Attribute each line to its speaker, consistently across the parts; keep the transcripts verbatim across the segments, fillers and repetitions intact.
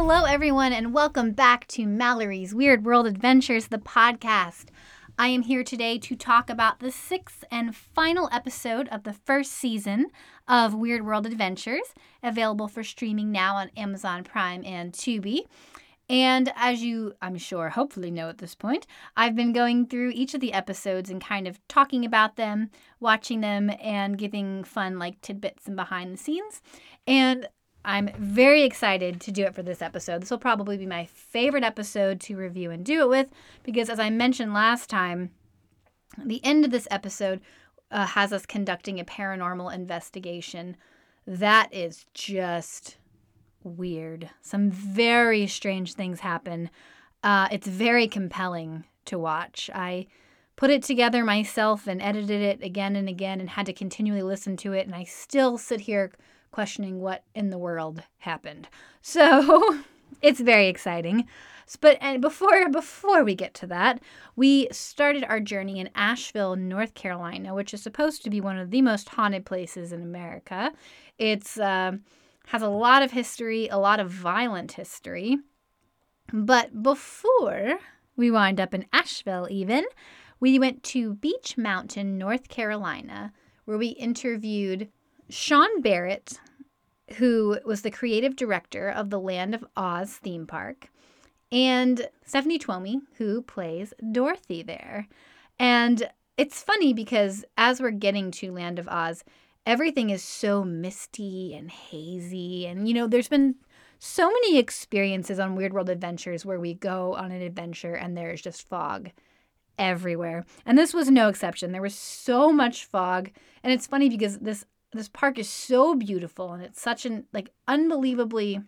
Speaker 1: Hello, everyone, and welcome back to Mallory's Weird World Adventures, the podcast. I am here today to talk about the sixth and final episode of the first season of Weird World Adventures, available for streaming now on Amazon Prime and Tubi. And as you, I'm sure, hopefully know at this point, I've been going through each of the episodes and kind of talking about them, watching them, and giving fun like tidbits and behind the scenes. And I'm very excited to do it for this episode. This will probably be my favorite episode to review and do it with because, as I mentioned last time, the end of this episode uh, has us conducting a paranormal investigation. That is just weird. Some very strange things happen. Uh, it's very compelling to watch. I put it together myself and edited it again and again and had to continually listen to it, and I still sit here questioning what in the world happened. So it's very exciting. But and before before we get to that, we started our journey in Asheville, North Carolina, which is supposed to be one of the most haunted places in America. It's uh, has a lot of history, a lot of violent history. But before we wind up in Asheville even, we went to Beech Mountain, North Carolina, where we interviewed Sean Barrett, who was the creative director of the Land of Oz theme park, and Stephanie Twomey, who plays Dorothy there. And it's funny because as we're getting to Land of Oz, everything is so misty and hazy. And, you know, there's been so many experiences on Weird World Adventures where we go on an adventure and there's just fog everywhere. And this was no exception. There was so much fog. And it's funny because this This park is so beautiful, and it's such an like unbelievably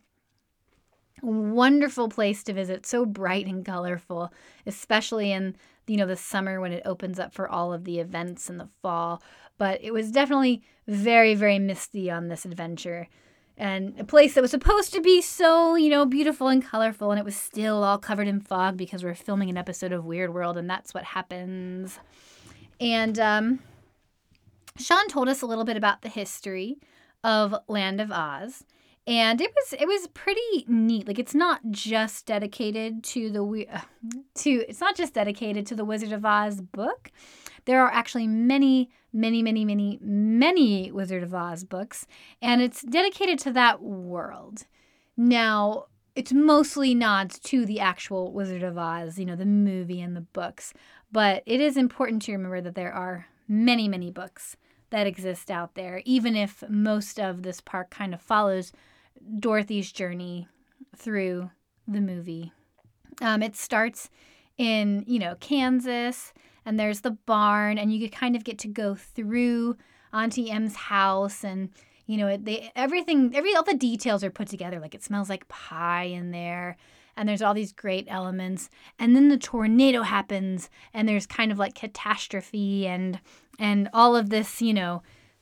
Speaker 1: wonderful place to visit. So bright and colorful, especially in you know the summer when it opens up for all of the events in the fall. But it was definitely very, very misty on this adventure, and a place that was supposed to be so you know beautiful and colorful, and it was still all covered in fog because we're filming an episode of Weird World, and that's what happens. And um. Sean told us a little bit about the history of Land of Oz, and it was it was pretty neat. Like it's not just dedicated to the to it's not just dedicated to the Wizard of Oz book. There are actually many, many, many, many, many Wizard of Oz books, and it's dedicated to that world. Now, it's mostly nods to the actual Wizard of Oz, you know, the movie and the books, but it is important to remember that there are many, many books that exist out there, even if most of this park kind of follows Dorothy's journey through the movie. Um, it starts in, you know, Kansas, and there's the barn, and you kind of get to go through Auntie M's house, and, you know, they everything, every all the details are put together. Like it smells like pie in there, and there's all these great elements. And then the tornado happens, and there's kind of like catastrophe and and all of this, you know,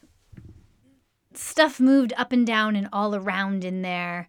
Speaker 1: stuff moved up and down and all around in there.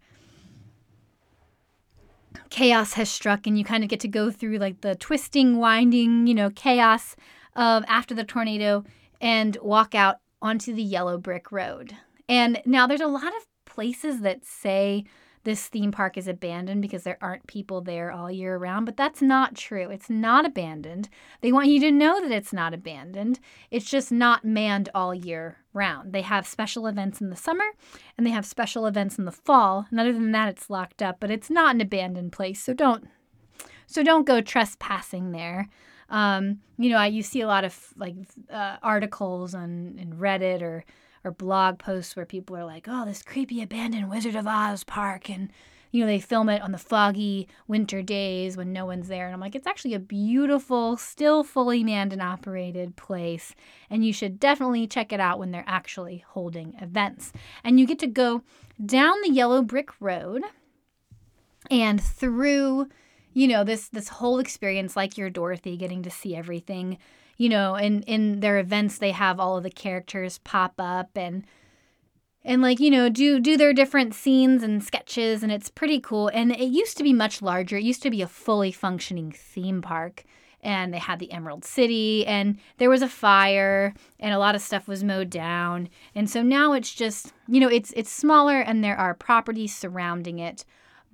Speaker 1: Chaos has struck, and you kind of get to go through like the twisting, winding, you know, chaos of after the tornado and walk out onto the yellow brick road. And now there's a lot of places that say this theme park is abandoned because there aren't people there all year round, but that's not true. It's not abandoned. They want you to know that it's not abandoned. It's just not manned all year round. They have special events in the summer, and they have special events in the fall. And other than that, it's locked up, but it's not an abandoned place. So don't, so don't go trespassing there. Um, you know, I, you see a lot of like uh, articles on in Reddit or or blog posts where people are like, oh, this creepy abandoned Wizard of Oz park. And, you know, they film it on the foggy winter days when no one's there. And I'm like, it's actually a beautiful, still fully manned and operated place. And you should definitely check it out when they're actually holding events. And you get to go down the yellow brick road and through, you know, this, this whole experience like you're Dorothy getting to see everything. You know, in, in their events, they have all of the characters pop up and, and like, you know, do do their different scenes and sketches, and it's pretty cool. And it used to be much larger. It used to be a fully functioning theme park, and they had the Emerald City, and there was a fire, and a lot of stuff was mowed down. And so now it's just, you know, it's it's smaller, and there are properties surrounding it.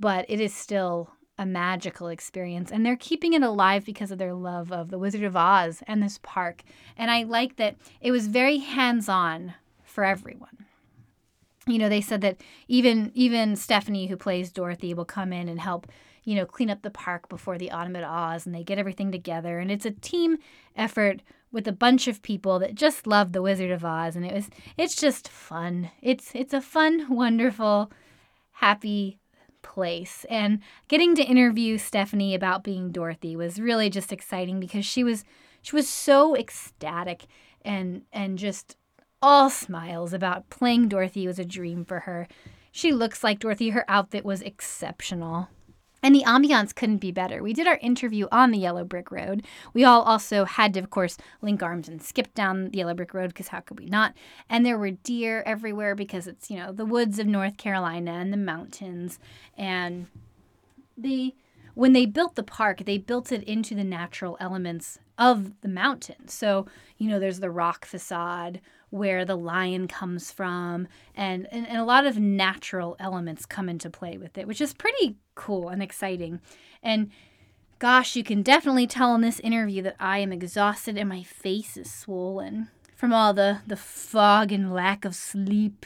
Speaker 1: but it is still a magical experience, and they're keeping it alive because of their love of the Wizard of Oz and this park. And I like that it was very hands-on for everyone. You know, they said that even even Stephanie, who plays Dorothy, will come in and help, you know, clean up the park before the Autumn at Oz, and they get everything together. And it's a team effort with a bunch of people that just love the Wizard of Oz, and it was it's just fun. It's it's a fun, wonderful, happy place. And getting to interview Stephanie about being Dorothy was really just exciting because she was she was so ecstatic and and just all smiles about playing Dorothy was a dream for her. She looks like Dorothy. Her outfit was exceptional. And the ambiance couldn't be better. We did our interview on the Yellow Brick Road. We all also had to, of course, link arms and skip down the Yellow Brick Road because how could we not? And there were deer everywhere because it's, you know, the woods of North Carolina and the mountains. And the when they built the park, they built it into the natural elements of the mountain. So, you know, there's the rock facade where the lion comes from, and, and, and a lot of natural elements come into play with it, which is pretty cool and exciting. And gosh, you can definitely tell in this interview that I am exhausted and my face is swollen from all the, the fog and lack of sleep.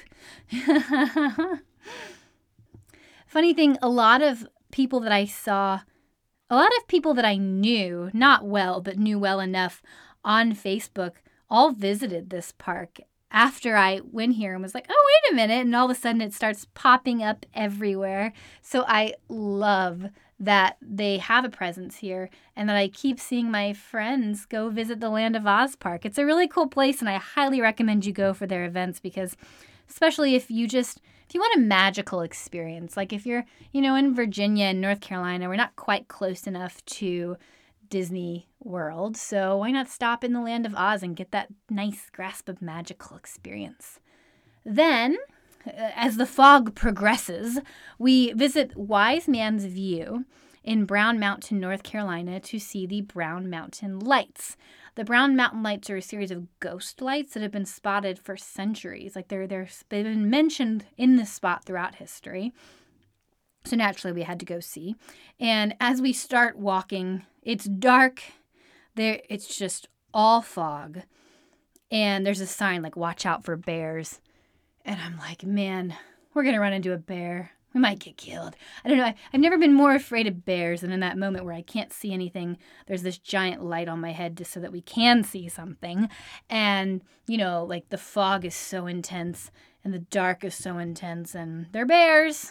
Speaker 1: Funny thing, a lot of people that I saw, a lot of people that I knew, not well, but knew well enough on Facebook, all visited this park after I went here and was like, oh, wait a minute. And all of a sudden it starts popping up everywhere. So I love that they have a presence here and that I keep seeing my friends go visit the Land of Oz Park. It's a really cool place, and I highly recommend you go for their events because especially if you just, if you want a magical experience, like if you're, you know, in Virginia and North Carolina, we're not quite close enough to Disney World, so why not stop in the Land of Oz and get that nice grasp of magical experience? Then, as the fog progresses, we visit Wise Man's View in Brown Mountain, North Carolina, to see the Brown Mountain Lights. The Brown Mountain Lights are a series of ghost lights that have been spotted for centuries. Like they're, they're they've been mentioned in this spot throughout history. So naturally, we had to go see. And as we start walking, it's dark. There, it's just all fog. And there's a sign like, watch out for bears. And I'm like, man, we're going to run into a bear. We might get killed. I don't know. I, I've never been more afraid of bears than in that moment where I can't see anything. There's this giant light on my head just so that we can see something. And, you know, like the fog is so intense and the dark is so intense and they're bears.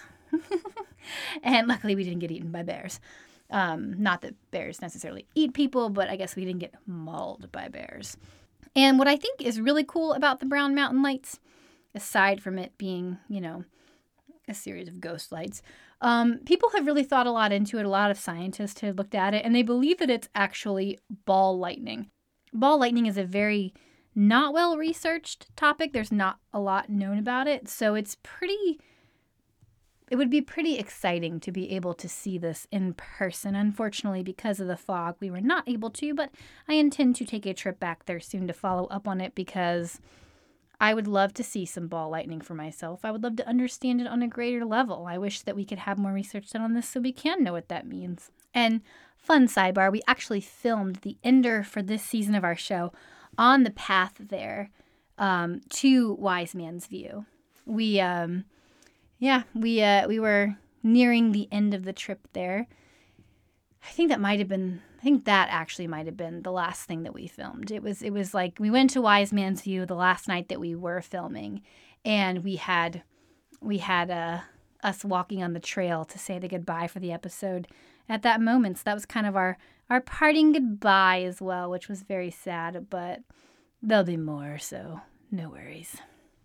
Speaker 1: And luckily we didn't get eaten by bears. Um, not that bears necessarily eat people, but I guess we didn't get mauled by bears. And what I think is really cool about the Brown Mountain Lights, aside from it being, you know, a series of ghost lights, um, people have really thought a lot into it. A lot of scientists have looked at it, and they believe that it's actually ball lightning. Ball lightning is a very not well-researched topic. There's not a lot known about it, so it's pretty... It would be pretty exciting to be able to see this in person. Unfortunately, because of the fog, we were not able to, but I intend to take a trip back there soon to follow up on it because I would love to see some ball lightning for myself. I would love to understand it on a greater level. I wish that we could have more research done on this so we can know what that means. And fun sidebar, we actually filmed the ender for this season of our show on the path there um, to Wise Man's View. We... Um, Yeah, we uh, we were nearing the end of the trip there. I think that might have been, I think that actually might have been the last thing that we filmed. It was, it was like, we went to Wise Man's View the last night that we were filming, and we had, we had uh, us walking on the trail to say the goodbye for the episode at that moment. So that was kind of our, our parting goodbye as well, which was very sad, but there'll be more, so no worries.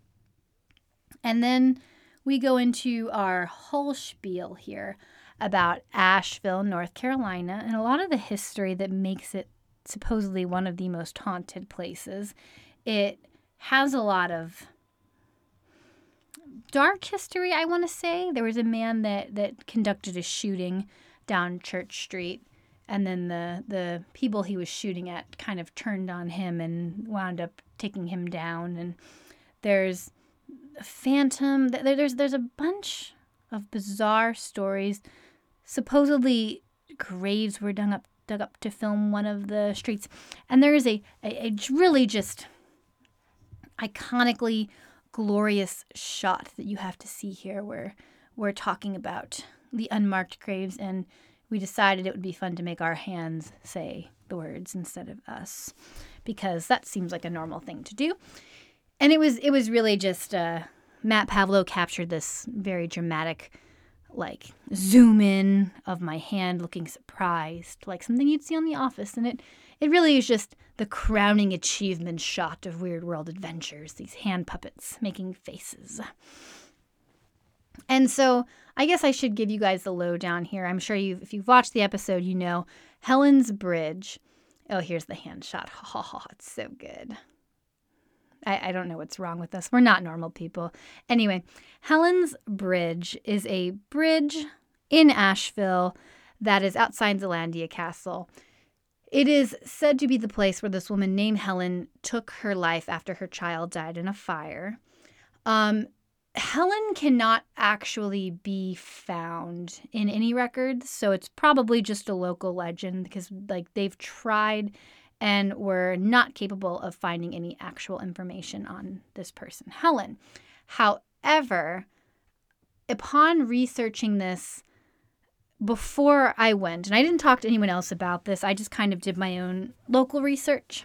Speaker 1: And then we go into our whole spiel here about Asheville, North Carolina, and a lot of the history that makes it supposedly one of the most haunted places. It has a lot of dark history, I want to say. There was a man that, that conducted a shooting down Church Street, and then the, the people he was shooting at kind of turned on him and wound up taking him down. And there's Phantom, there's there's a bunch of bizarre stories. Supposedly, graves were dug up, dug up to film one of the streets. And there is a, a, a really just iconically glorious shot that you have to see here where we're talking about the unmarked graves, and we decided it would be fun to make our hands say the words instead of us, because that seems like a normal thing to do. And it was it was really just uh, Matt Pavlo captured this very dramatic, like, zoom in of my hand looking surprised, like something you'd see on The Office. And it, it really is just the crowning achievement shot of Weird World Adventures, these hand puppets making faces. And so I guess I should give you guys the lowdown here. I'm sure you've, if you've watched the episode, you know Helen's Bridge. Oh, here's the hand shot. Oh, it's so good. I, I don't know what's wrong with us. We're not normal people. Anyway, Helen's Bridge is a bridge in Asheville that is outside Zelandia Castle. It is said to be the place where this woman named Helen took her life after her child died in a fire. Um, Helen cannot actually be found in any records, so it's probably just a local legend because, like, they've tried and were not capable of finding any actual information on this person, Helen. However, upon researching this before I went, and I didn't talk to anyone else about this, I just kind of did my own local research.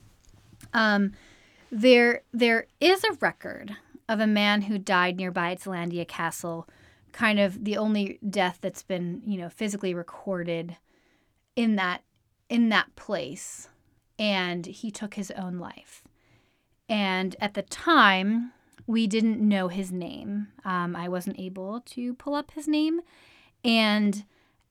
Speaker 1: Um, there, there is a record of a man who died nearby at Zelandia Castle, kind of the only death that's been, you know, physically recorded in that in that place. And he took his own life. And at the time, we didn't know his name. Um, I wasn't able to pull up his name. And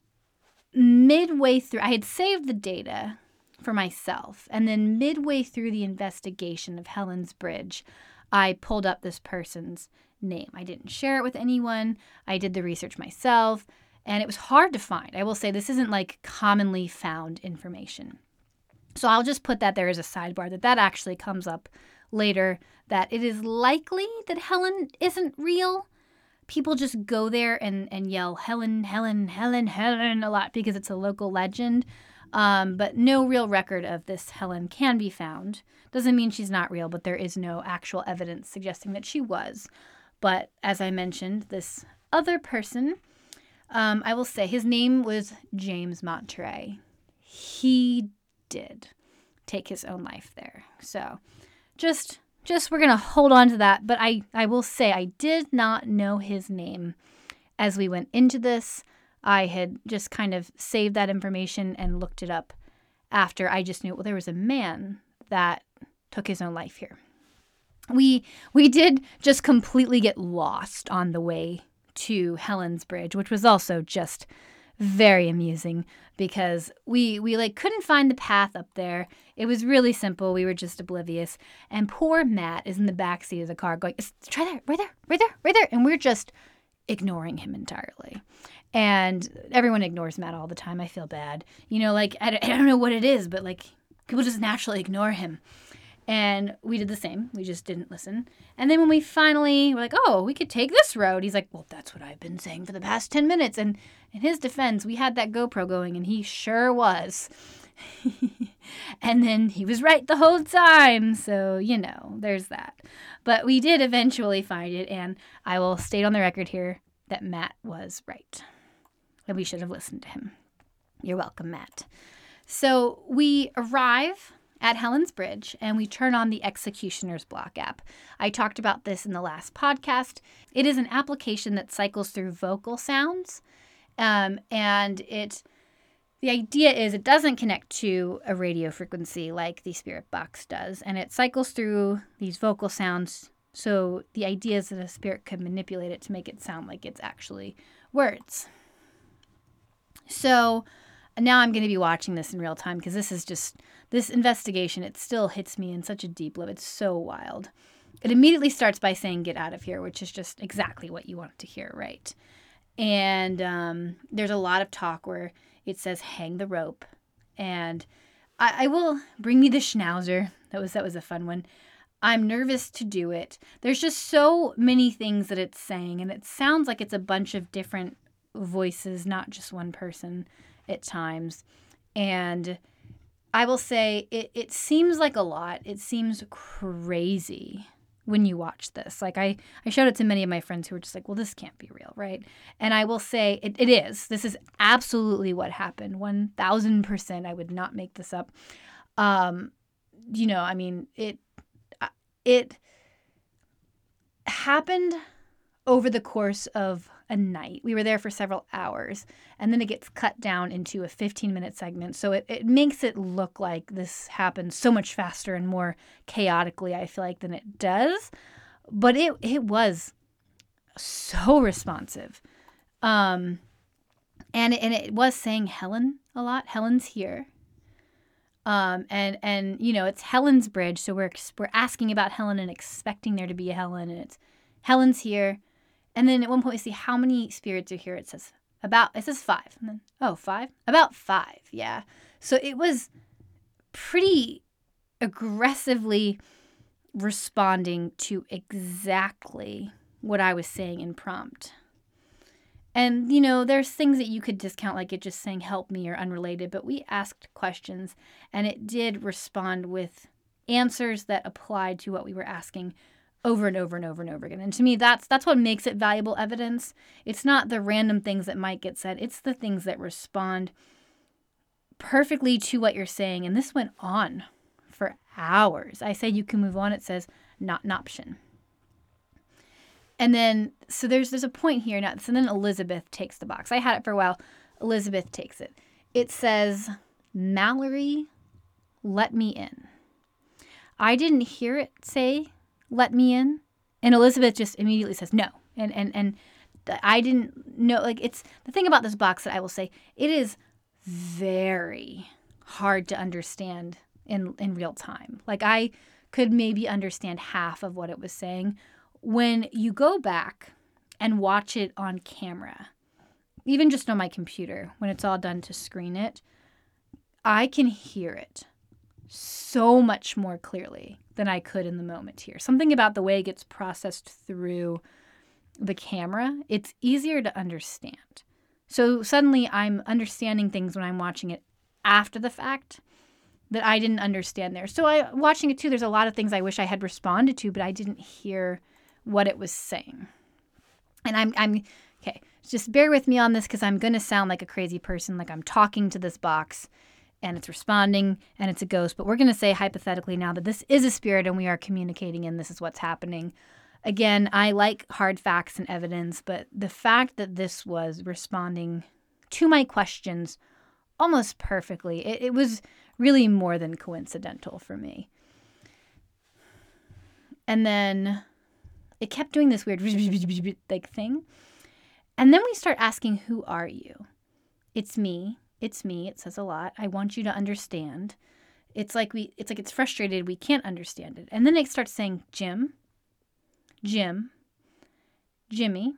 Speaker 1: midway through, I had saved the data for myself. And then midway through the investigation of Helen's Bridge, I pulled up this person's name. I didn't share it with anyone. I did the research myself. And it was hard to find. I will say this isn't like commonly found information. So I'll just put that there as a sidebar, that that actually comes up later, that it is likely that Helen isn't real. People just go there and, and yell Helen, Helen, Helen, Helen a lot because it's a local legend. Um, but no real record of this Helen can be found. Doesn't mean she's not real, but there is no actual evidence suggesting that she was. But as I mentioned, this other person, um, I will say his name was James Monterey. He did take his own life there. So just just we're going to hold on to that. But I, I will say I did not know his name as we went into this. I had just kind of saved that information and looked it up after. I just knew, well, there was a man that took his own life here. We we did just completely get lost on the way to Helen's Bridge, which was also just very amusing because we we like couldn't find the path up there. It was really simple. We were just oblivious. And poor Matt is in the backseat of the car going, try there, right there, right there, right there. And we're just ignoring him entirely. And everyone ignores Matt all the time. I feel bad. You know, like, I, I don't know what it is, but like people just naturally ignore him. And we did the same. We just didn't listen. And then when we finally were like, oh, we could take this road, he's like, well, that's what I've been saying for the past ten minutes. And in his defense, we had that GoPro going, and he sure was. And then he was right the whole time. So, you know, there's that. But we did eventually find it, and I will state on the record here that Matt was right. And we should have listened to him. You're welcome, Matt. So we arrive at Helen's Bridge, and we turn on the Executioner's Block app. I talked about this in the last podcast. It is an application that cycles through vocal sounds, um, and it the idea is it doesn't connect to a radio frequency like the Spirit Box does, and it cycles through these vocal sounds. So the idea is that a spirit could manipulate it to make it sound like it's actually words. So now I'm going to be watching this in real time because this is just, this investigation, it still hits me in such a deep level. It's so wild. It immediately starts by saying, get out of here, which is just exactly what you want to hear, right? And um, there's a lot of talk where it says, hang the rope. And I, I will bring me the schnauzer. That was, that was a fun one. I'm nervous to do it. There's just so many things that it's saying, and it sounds like it's a bunch of different voices, not just one person at times. And I will say it, it seems like a lot. It seems crazy when you watch this. Like I, I showed it to many of my friends who were just like, well, this can't be real, right? And I will say it, it is. This is absolutely what happened. one thousand percent. I would not make this up. Um, you know, I mean, it, it happened over the course of a night. We were there for several hours, and then it gets cut down into a fifteen minute segment. So it, it makes it look like this happened so much faster and more chaotically, I feel like, than it does. But it, it was so responsive. Um, and, it, and it was saying Helen a lot. Helen's here. Um, and, and, you know, it's Helen's bridge. So we're, we're asking about Helen and expecting there to be a Helen, and it's Helen's here. And then at one point we see how many spirits are here. It says about, it says five. And then, oh, five? About five. Yeah. So it was pretty aggressively responding to exactly what I was saying in prompt. And, you know, there's things that you could discount, like it just saying help me or unrelated, but we asked questions and it did respond with answers that applied to what we were asking over and over and over and over again. And to me, that's that's what makes it valuable evidence. It's not the random things that might get said. It's the things that respond perfectly to what you're saying. And this went on for hours. I say you can move on. It says not an option. And then, so there's there's a point here now. So then Elizabeth takes the box. I had it for a while. Elizabeth takes it. It says, Mallory, let me in. I didn't hear it say, let me in. And Elizabeth just immediately says, no. And, and, and I didn't know, like, it's the thing about this box that I will say, it is very hard to understand in, in real time. Like, I could maybe understand half of what it was saying. When you go back and watch it on camera, even just on my computer, when it's all done to screen it, I can hear it so much more clearly than I could in the moment here. Something about the way it gets processed through the camera, it's easier to understand. So suddenly I'm understanding things when I'm watching it after the fact that I didn't understand there. So I watching it too, there's a lot of things I wish I had responded to, but I didn't hear what it was saying. And I'm, I'm okay, just bear with me on this because I'm going to sound like a crazy person, like I'm talking to this box and it's responding and it's a ghost. But we're going to say hypothetically now that this is a spirit and we are communicating and this is what's happening. Again, I like hard facts and evidence, but the fact that this was responding to my questions almost perfectly, it, it was really more than coincidental for me. And then it kept doing this weird like thing. And then we start asking, who are you? It's me. It's me. It says a lot. I want you to understand. It's like we it's like it's frustrated. We can't understand it. And then it starts saying Jim, Jim, Jimmy,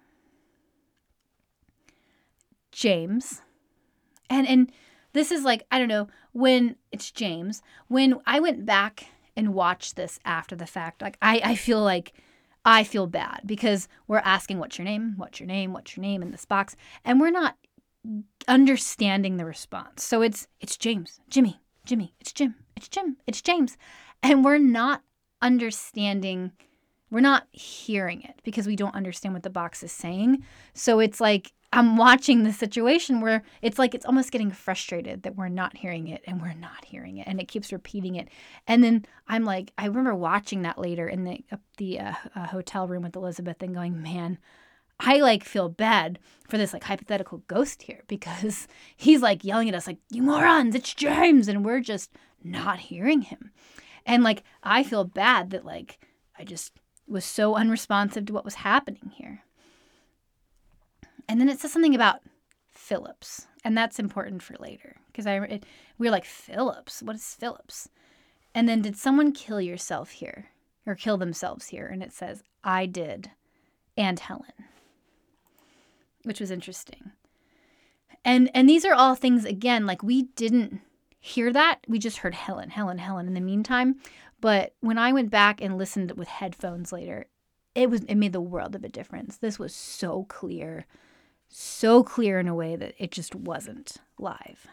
Speaker 1: James. And and this is like, I don't know, when it's James, when I went back and watched this after the fact, like I, I feel like I feel bad because we're asking, what's your name? What's your name? What's your name in this box? And we're not understanding the response. So it's, it's James, Jimmy, Jimmy, it's Jim, it's Jim, it's James. And we're not understanding, we're not hearing it because we don't understand what the box is saying. So it's like, I'm watching the situation where it's like it's almost getting frustrated that we're not hearing it and we're not hearing it. And it keeps repeating it. And then I'm like, I remember watching that later in the uh, the uh, uh, hotel room with Elizabeth and going, man, I like feel bad for this like hypothetical ghost here because he's like yelling at us like, you morons, it's James. And we're just not hearing him. And like, I feel bad that like I just was so unresponsive to what was happening here. And then it says something about Phillips, and that's important for later because I it, we were like, Phillips, what is Phillips? And then did someone kill yourself here or kill themselves here? And it says, I did, and Helen, which was interesting. And and these are all things, again, like we didn't hear that. We just heard Helen, Helen, Helen in the meantime. But when I went back and listened with headphones later, it was it made the world of a difference. This was so clear, so clear in a way that it just wasn't live.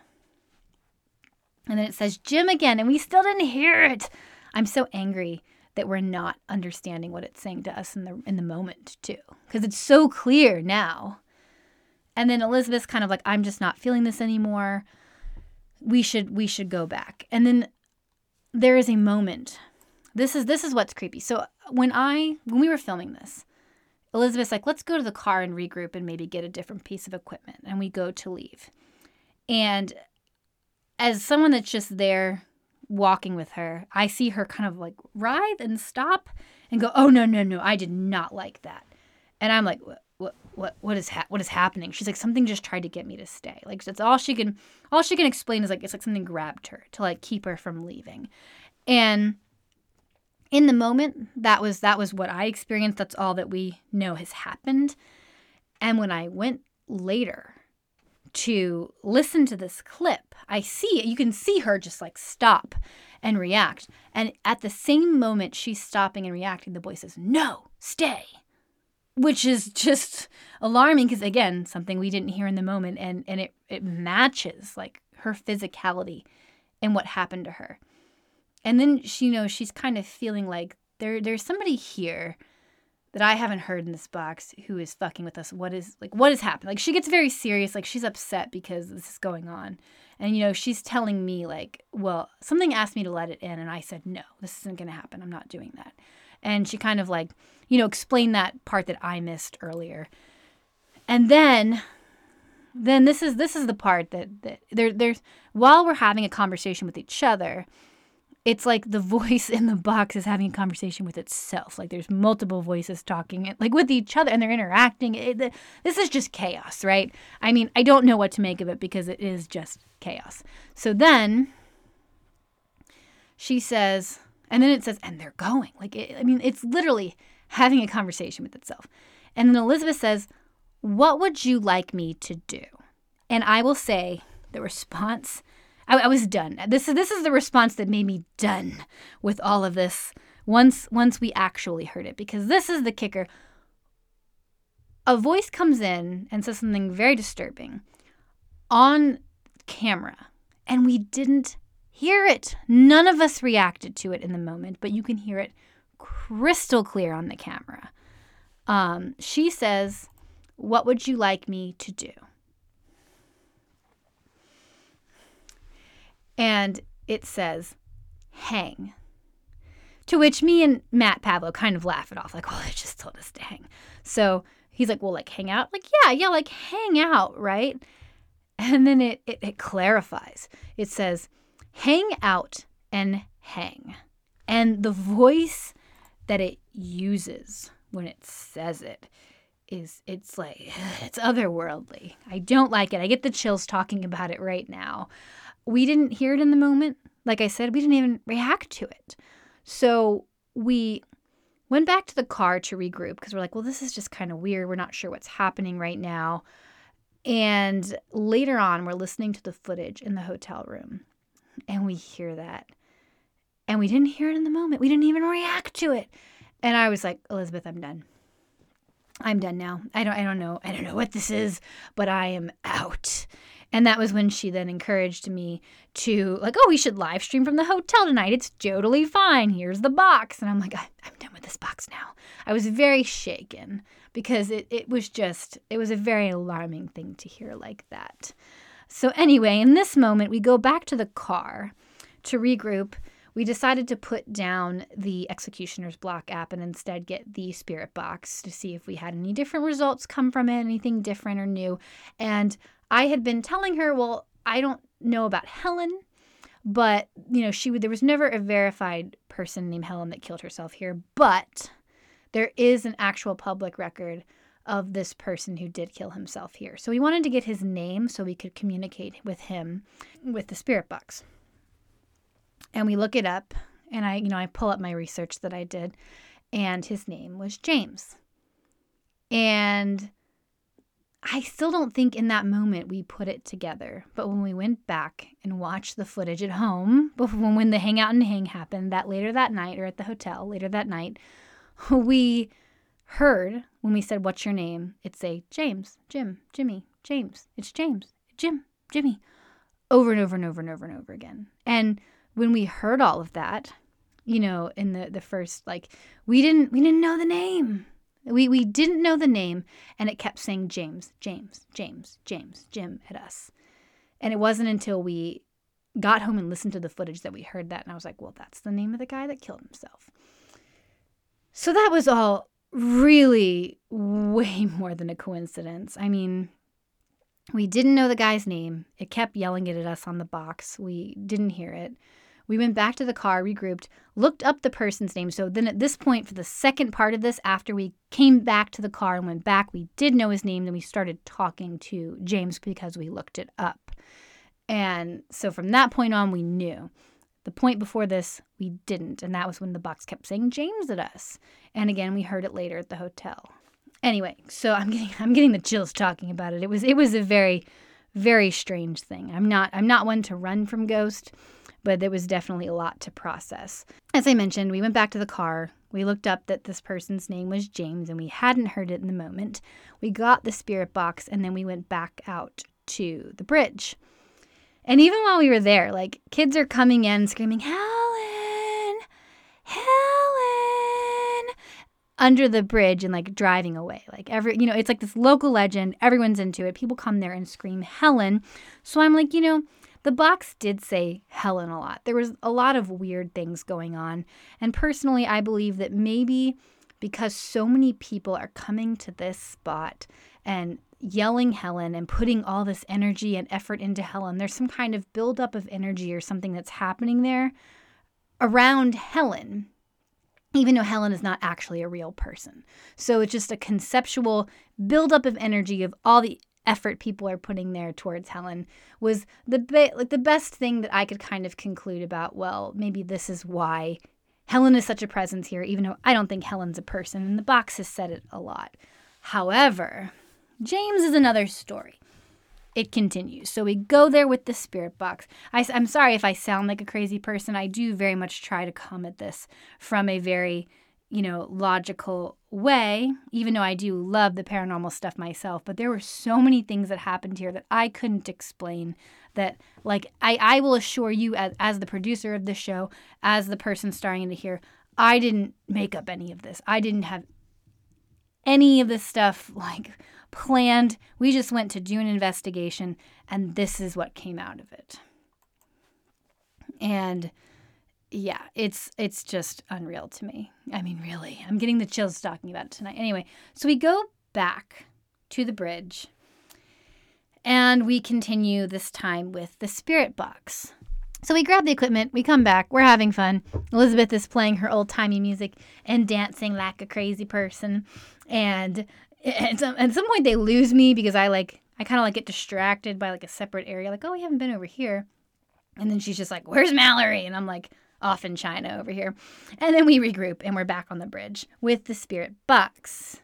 Speaker 1: And then it says Jim again, and we still didn't hear it. I'm so angry that we're not understanding what it's saying to us in the in the moment too, because it's so clear now. And then Elizabeth's kind of like, I'm just not feeling this anymore. We should we should go back. And then there is a moment. This is this is what's creepy. So when I when we were filming this, Elizabeth's like, let's go to the car and regroup and maybe get a different piece of equipment. And we go to leave. And as someone that's just there walking with her, I see her kind of like writhe and stop and go, oh, no, no, no, I did not like that. And I'm like, what, what, what, what is ha- what is happening? She's like, something just tried to get me to stay. Like, that's all she can, all she can explain is like, it's like something grabbed her to like keep her from leaving. And in the moment, that was, that was what I experienced. That's all that we know has happened. And when I went later to listen to this clip, I see it. You can see her just like stop and react. And at the same moment she's stopping and reacting, the boy says, no, stay. Which is just alarming because, again, something we didn't hear in the moment. And, and it, it matches like her physicality and what happened to her. And then she, you know, she's kind of feeling like there there's somebody here that I haven't heard in this box who is fucking with us. What is, like, what has happened? Like, she gets very serious. Like, she's upset because this is going on. And, you know, she's telling me, like, well, something asked me to let it in. And I said, no, this isn't going to happen. I'm not doing that. And she kind of, like, you know, explained that part that I missed earlier. And then, then this is, this is the part that, that there, there's, while we're having a conversation with each other, it's like the voice in the box is having a conversation with itself. Like there's multiple voices talking like with each other and they're interacting. It, this is just chaos, right? I mean, I don't know what to make of it because it is just chaos. So then she says, and then it says, and they're going. Like, it, I mean, it's literally having a conversation with itself. And then Elizabeth says, what would you like me to do? And I will say the response, I, I was done. This is this is the response that made me done with all of this once once we actually heard it, because this is the kicker. A voice comes in and says something very disturbing on camera, and we didn't hear it. None of us reacted to it in the moment, but you can hear it crystal clear on the camera. Um, she says, what would you like me to do? And it says, hang. To which me and Matt Pavlo kind of laugh it off, like, well, they just told us to hang. So he's like, well, like, hang out? Like, yeah, yeah, like, hang out, right? And then it, it, it clarifies. It says, hang out and hang. And the voice that it uses when it says it is, it's like, it's otherworldly. I don't like it. I get the chills talking about it right now. We didn't hear it in the moment. Like I said, we didn't even react to it. So we went back to the car to regroup because we're like, well, this is just kind of weird. We're not sure what's happening right now. And later on, we're listening to the footage in the hotel room and we hear that. And we didn't hear it in the moment. We didn't even react to it. And I was like, Elizabeth, I'm done. I'm done now. I don't I don't know. I don't know what this is, but I am out. And that was when she then encouraged me to, like, oh, we should live stream from the hotel tonight. It's totally fine. Here's the box. And I'm like, I'm done with this box now. I was very shaken because it, it was just, it was a very alarming thing to hear like that. So anyway, in this moment, we go back to the car to regroup. We decided to put down the Executioner's Block app and instead get the Spirit Box to see if we had any different results come from it, anything different or new. And I had been telling her, well, I don't know about Helen, but, you know, she would, there was never a verified person named Helen that killed herself here, but there is an actual public record of this person who did kill himself here. So we wanted to get his name so we could communicate with him with the Spirit Box. And we look it up, and I, you know, I pull up my research that I did, and his name was James. And I still don't think in that moment we put it together. But when we went back and watched the footage at home, before when the hangout and hang happened, that later that night, or at the hotel later that night, we heard when we said, "What's your name?" It say, "James, Jim, Jimmy, James. It's James, Jim, Jimmy," over and over and over and over and over again. And when we heard all of that, you know, in the, the first, like, we didn't we didn't know the name. We we didn't know the name, and it kept saying James, James, James, James, Jim at us. And it wasn't until we got home and listened to the footage that we heard that, and I was like, well, that's the name of the guy that killed himself. So that was all really way more than a coincidence. I mean, we didn't know the guy's name. It kept yelling it at us on the box. We didn't hear it. We went back to the car, regrouped, looked up the person's name. So then at this point, for the second part of this, after we came back to the car and went back, we did know his name. Then we started talking to James because we looked it up. And so from that point on, we knew. The point before this, we didn't. And that was when the box kept saying James at us. And again, we heard it later at the hotel. Anyway, so I'm getting I'm getting the chills talking about it. It was it was a very, very strange thing. I'm not I'm not one to run from ghosts, but there was definitely a lot to process. As I mentioned, we went back to the car. We looked up that this person's name was James, and we hadn't heard it in the moment. We got the spirit box, and then we went back out to the bridge. And even while we were there, like, kids are coming in screaming, "Helen! Helen!" under the bridge and, like, driving away. Like, every, you know, it's like this local legend. Everyone's into it. People come there and scream, "Helen." So I'm like, you know, the box did say Helen a lot. There was a lot of weird things going on. And personally, I believe that maybe because so many people are coming to this spot and yelling Helen and putting all this energy and effort into Helen, there's some kind of buildup of energy or something that's happening there around Helen, even though Helen is not actually a real person. So it's just a conceptual buildup of energy of all the effort people are putting there towards Helen was the be- like the best thing that I could kind of conclude about, well, maybe this is why Helen is such a presence here, even though I don't think Helen's a person, and the box has said it a lot. However, James is another story. It continues. So we go there with the spirit box. I, I'm sorry if I sound like a crazy person. I do very much try to come at this from a very, you know, logical way, even though I do love the paranormal stuff myself. But there were so many things that happened here that I couldn't explain that, like, I, I will assure you as, as the producer of this show, as the person starring into here, I didn't make up any of this. I didn't have any of this stuff, like, planned. We just went to do an investigation, and this is what came out of it. And yeah, it's it's just unreal to me. I mean, really, I'm getting the chills talking about it tonight. Anyway, so we go back to the bridge, and we continue this time with the spirit box. So we grab the equipment, we come back, we're having fun. Elizabeth is playing her old-timey music and dancing like a crazy person. And at some, at some point they lose me because I like I kind of like get distracted by like a separate area. Like, oh, we haven't been over here. And then she's just like, "Where's Mallory?" And I'm like, off in China over here. And then we regroup and we're back on the bridge with the spirit box.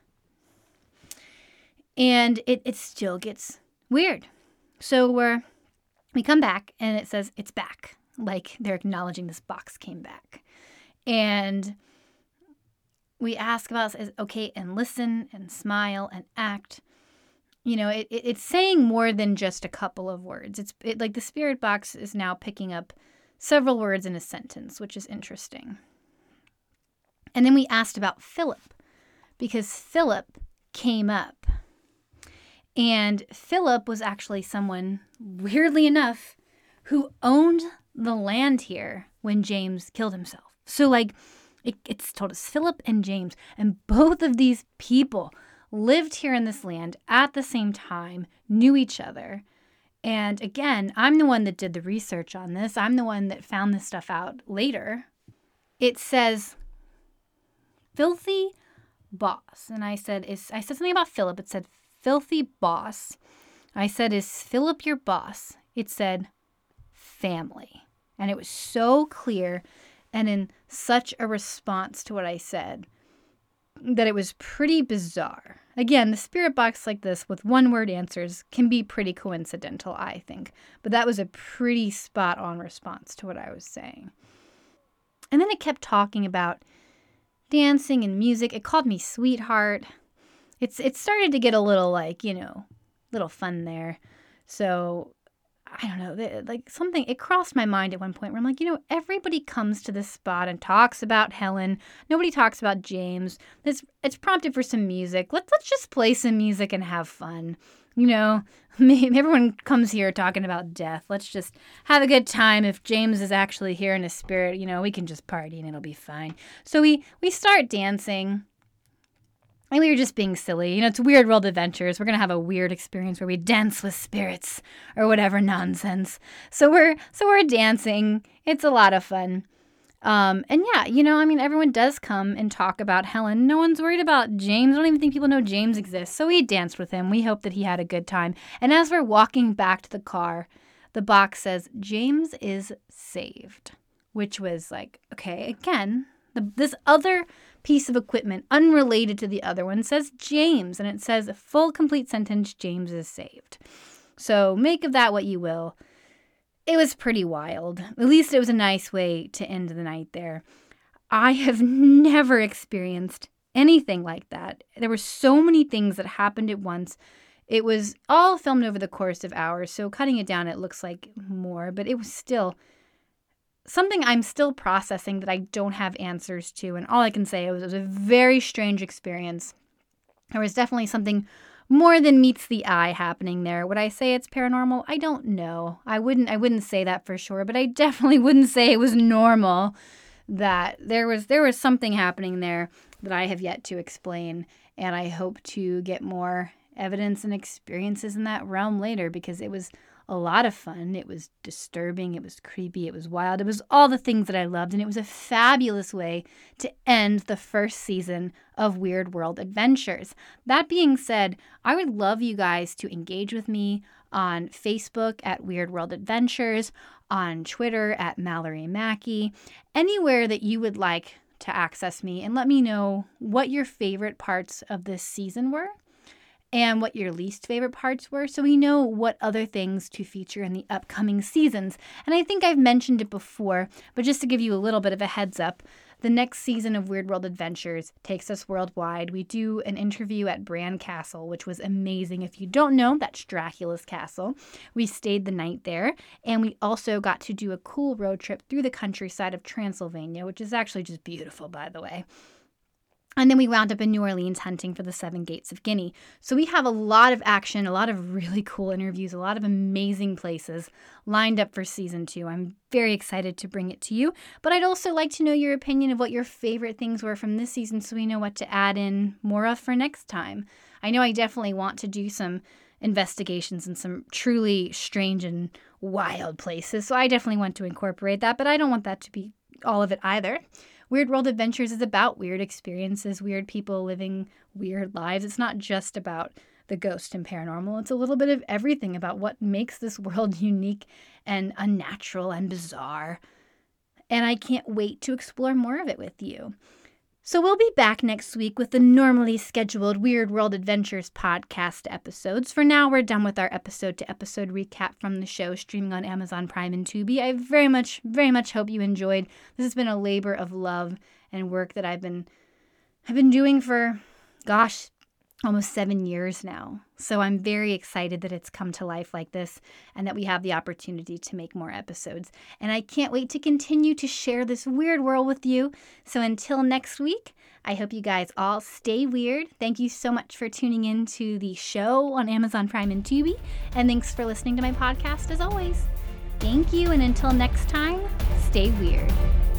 Speaker 1: And it, it still gets weird. So we're we come back and it says it's back. Like they're acknowledging this box came back. And we ask about, okay, and listen and smile and act. You know, it, it it's saying more than just a couple of words. It's it, like the spirit box is now picking up several words in a sentence, which is interesting. And then we asked about Philip because Philip came up. And Philip was actually someone, weirdly enough, who owned the land here when James killed himself. So, like, it, it's told us Philip and James, and both of these people lived here in this land at the same time, knew each other. And again, I'm the one that did the research on this. I'm the one that found this stuff out later. It says, filthy boss. And I said, is I said something about Philip. It said, filthy boss. I said, is Philip your boss? It said, family. And it was so clear and in such a response to what I said. that it was pretty bizarre. Again, the spirit box like this with one-word answers can be pretty coincidental, I think. But that was a pretty spot-on response to what I was saying. And then it kept talking about dancing and music. It called me sweetheart. It's it started to get a little like, you know, little fun there. So I don't know, like something, it crossed my mind at one point where I'm like, you know, everybody comes to this spot and talks about Helen. Nobody talks about James. It's, it's prompted for some music. Let's, let's just play some music and have fun. You know, maybe everyone comes here talking about death. Let's just have a good time. If James is actually here in his spirit, you know, we can just party and it'll be fine. So we, we start dancing. And we were just being silly. You know, it's Weird World Adventures. We're going to have a weird experience where we dance with spirits or whatever nonsense. So we're so we're dancing. It's a lot of fun. Um, and yeah, you know, I mean, everyone does come and talk about Helen. No one's worried about James. I don't even think people know James exists. So we danced with him. We hope that he had a good time. And as we're walking back to the car, the box says, James is saved. Which was like, okay, again, the, this other piece of equipment unrelated to the other one says James, and it says a full complete sentence, James is saved. So make of that what you will. It was pretty wild. At least it was a nice way to end the night there. I have never experienced anything like that. There were so many things that happened at once. It was all filmed over the course of hours, so cutting it down, it looks like more, but it was still something I'm still processing that I don't have answers to. And all I can say is it was a very strange experience. There was definitely something more than meets the eye happening there. Would I say it's paranormal? I don't know. I wouldn't I wouldn't say that for sure, but I definitely wouldn't say it was normal. That there was there was something happening there that I have yet to explain, and I hope to get more evidence and experiences in that realm later, because it was a lot of fun. It was disturbing. It was creepy. It was wild. It was all the things that I loved. And it was a fabulous way to end the first season of Weird World Adventures. That being said, I would love you guys to engage with me on Facebook at Weird World Adventures, on Twitter at Mallory Mackey, anywhere that you would like to access me, and let me know what your favorite parts of this season were and what your least favorite parts were, so we know what other things to feature in the upcoming seasons. And I think I've mentioned it before, but just to give you a little bit of a heads up, the next season of Weird World Adventures takes us worldwide. We do an interview at Bran Castle, which was amazing. If you don't know, that's Dracula's castle. We stayed the night there, and we also got to do a cool road trip through the countryside of Transylvania, which is actually just beautiful, by the way. And then we wound up in New Orleans hunting for the Seven Gates of Guinea. So we have a lot of action, a lot of really cool interviews, a lot of amazing places lined up for season two. I'm very excited to bring it to you. But I'd also like to know your opinion of what your favorite things were from this season, so we know what to add in more of for next time. I know I definitely want to do some investigations in some truly strange and wild places. So I definitely want to incorporate that, but I don't want that to be all of it either. Weird World Adventures is about weird experiences, weird people living weird lives. It's not just about the ghost and paranormal. It's a little bit of everything about what makes this world unique and unnatural and bizarre. And I can't wait to explore more of it with you. So we'll be back next week with the normally scheduled Weird World Adventures podcast episodes. For now, we're done with our episode-to-episode recap from the show streaming on Amazon Prime and Tubi. I very much, very much hope you enjoyed. This has been a labor of love and work that I've been, I've been doing for, gosh, almost seven years now. So I'm very excited that it's come to life like this and that we have the opportunity to make more episodes. And I can't wait to continue to share this weird world with you. So until next week, I hope you guys all stay weird. Thank you so much for tuning in to the show on Amazon Prime and Tubi. And thanks for listening to my podcast as always. Thank you, and until next time, stay weird.